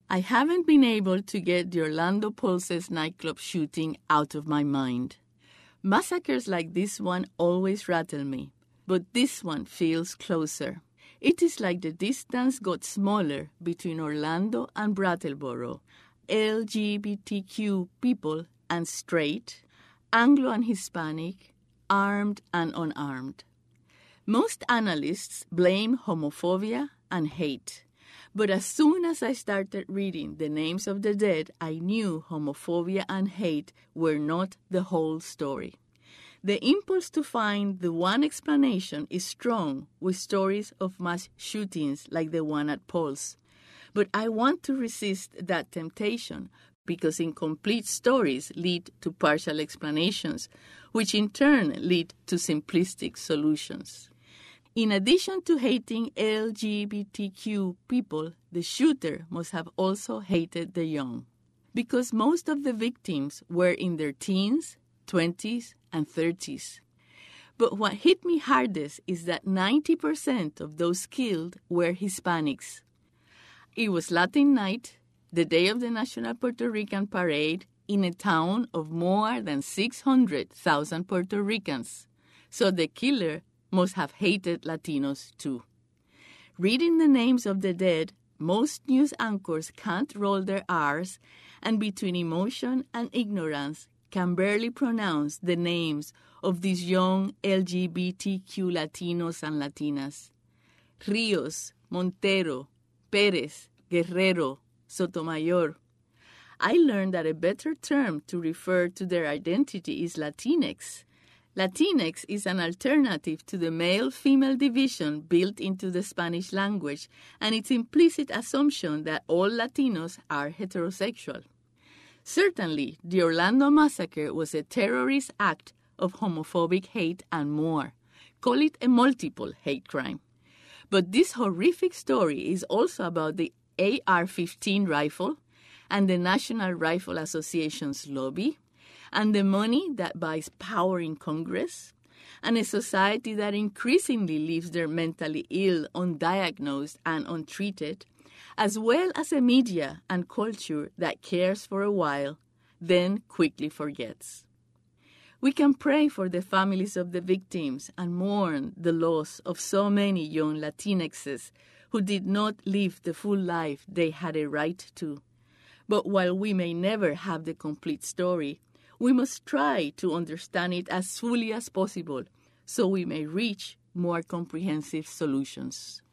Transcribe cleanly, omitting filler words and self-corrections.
I haven't been able to get the Orlando Pulse's nightclub shooting out of my mind. Massacres like this one always rattle me, but this one feels closer. It is like the distance got smaller between Orlando and Brattleboro, LGBTQ people and straight, Anglo and Hispanic, armed and unarmed. Most analysts blame homophobia and hate. But as soon as I started reading the names of the dead, I knew homophobia and hate were not the whole story. The impulse to find the one explanation is strong with stories of mass shootings like the one at Pulse. But I want to resist that temptation because incomplete stories lead to partial explanations, which in turn lead to simplistic solutions. In addition to hating LGBTQ people, the shooter must have also hated the young, because most of the victims were in their teens, 20s, and 30s. But what hit me hardest is that 90% of those killed were Hispanics. It was Latin night, the day of the National Puerto Rican Parade, in a town of more than 600,000 Puerto Ricans. So the killer must have hated Latinos too. Reading the names of the dead, most news anchors can't roll their R's, and between emotion and ignorance can barely pronounce the names of these young LGBTQ Latinos and Latinas. Rios, Montero, Perez, Guerrero, Sotomayor. I learned that a better term to refer to their identity is Latinx. Latinx is an alternative to the male-female division built into the Spanish language and its implicit assumption that all Latinos are heterosexual. Certainly, the Orlando massacre was a terrorist act of homophobic hate and more. Call it a multiple hate crime. But this horrific story is also about the AR-15 rifle and the National Rifle Association's lobby, and the money that buys power in Congress, and a society that increasingly leaves their mentally ill undiagnosed and untreated, as well as a media and culture that cares for a while, then quickly forgets. We can pray for the families of the victims and mourn the loss of so many young Latinxes who did not live the full life they had a right to. But while we may never have the complete story, we must try to understand it as fully as possible so we may reach more comprehensive solutions.